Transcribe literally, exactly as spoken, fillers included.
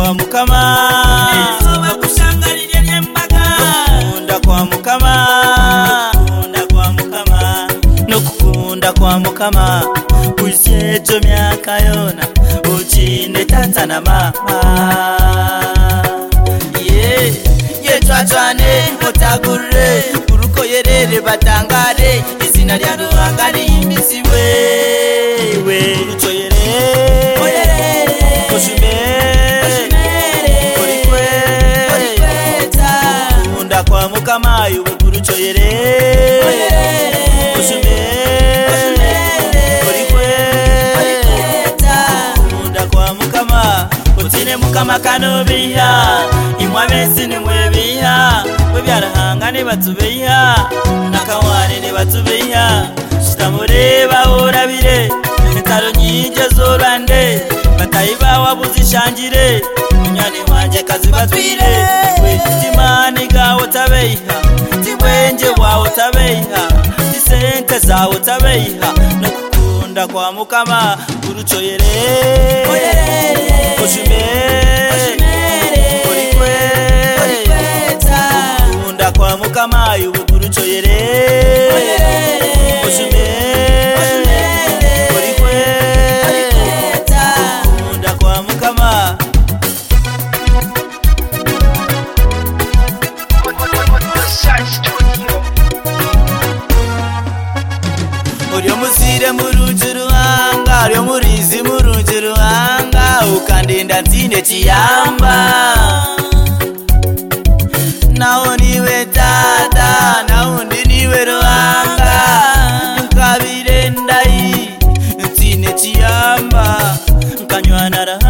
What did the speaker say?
kwa mukama izuba kushangarira nyembaga kunda kwa mukama kunda kwa mukama no kukunda kwa mukama usyejo myaka yona uchine tata na mama ye ye twatwane mutagure uruko yerere batangare izina rya Ruhanga rimisiwe we uruco yerere oyerere koshime orikwe orikweta kunda kwa mukama yuwe uruco yerere oyerere koshime orikwe orikweta kunda kwa mukama utine mukama kanobiha imwa besi ni mwebiha we byarahanga ne batubeha nakaware ne batubeha shitamureba urabire mitaro nyije zorande batayiba wabuzishangire munyane wanje kazi batwire we timani gawo tabeha tibwenje wawo tabeha tisente zawo tabeha no kukunda kwa mukama uruco yerere oyerere koshime orikwe kunda kwa mukama yuwe uruco yerere oyerere koshime orikwe kunda kwa mukama Oryo muzire muruju Ruhanga oryo murizi muruju Ruhanga ukandinda nzine chiyamba naho niwe tata naundi niwe Ruhanga nkabire ndai nzine chiyamba nkanywana